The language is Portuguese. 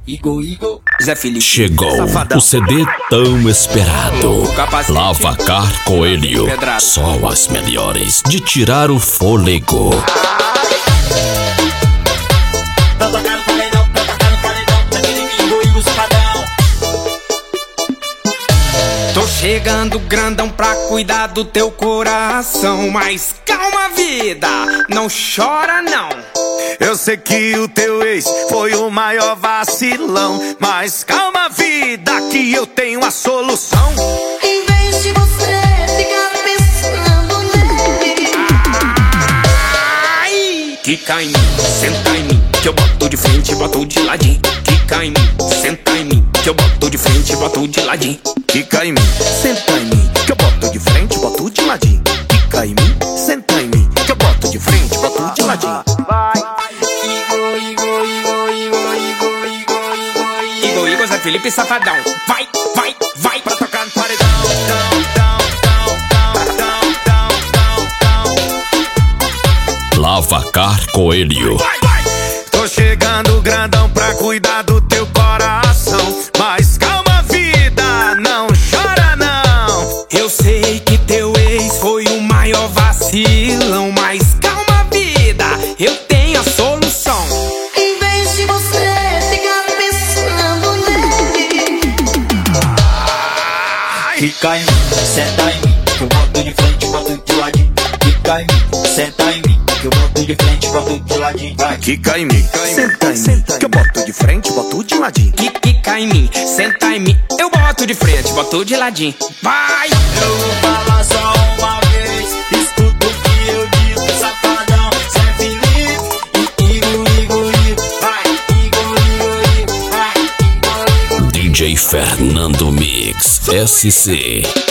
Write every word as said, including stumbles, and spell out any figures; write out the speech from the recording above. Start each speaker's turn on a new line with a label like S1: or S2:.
S1: Igor, Igor, Zé Felipe.
S2: Chegou
S1: Safadão.
S2: o C D tão esperado. Lavacar Coelho.
S1: Pedrado.
S2: Só as melhores de tirar o fôlego.
S1: Tô chegando grandão pra cuidar do teu coração. Mas calma, vida, não chora não.
S3: Eu sei que o teu ex foi o maior vacilão, mas calma, vida, que eu tenho a solução.
S4: Em vez de você ficar pensando nele,
S1: Ai! Quica em mim, senta em mim, que eu boto de frente e boto de ladinho. Quica em mim, senta em mim, que eu boto de frente e boto de ladinho.
S3: Quica em mim, senta em mim, que eu boto de frente, boto de ladinho. Quica em mim, senta em mim, que eu boto de frente, boto de ladinho.
S1: Igor, Igor, Zé Felipe, Safadão. Vai, vai, vai pra tocar no paredão.
S2: Lavacar Coelho.
S3: Tô chegando grandão pra cuidar do teu coração, mas calma, vida, não chora não.
S1: Eu sei que teu ex foi o maior vacilão, mas calma, vida, eu tenho a solução.
S4: em vez de você ficar pensando nele,
S5: Quica em mim, senta em mim, que eu boto de frente, boto de ladinho. Quica em mim, senta em mim, que eu boto de frente, boto de ladinho. Vai.
S3: Quica em mim, senta em mim, que eu boto de frente, boto de ladinho.
S1: Quica em mim, senta em mim, eu boto de frente, boto de ladinho. Vai!
S5: Eu vou falar só uma vez, escuta o que eu digo, Safadão, Zé Felipe e Igor, Igor, Igor, vai, Igor, Igor, Igor, vai, Igor, Igor.
S2: D J Fernando Mix S C.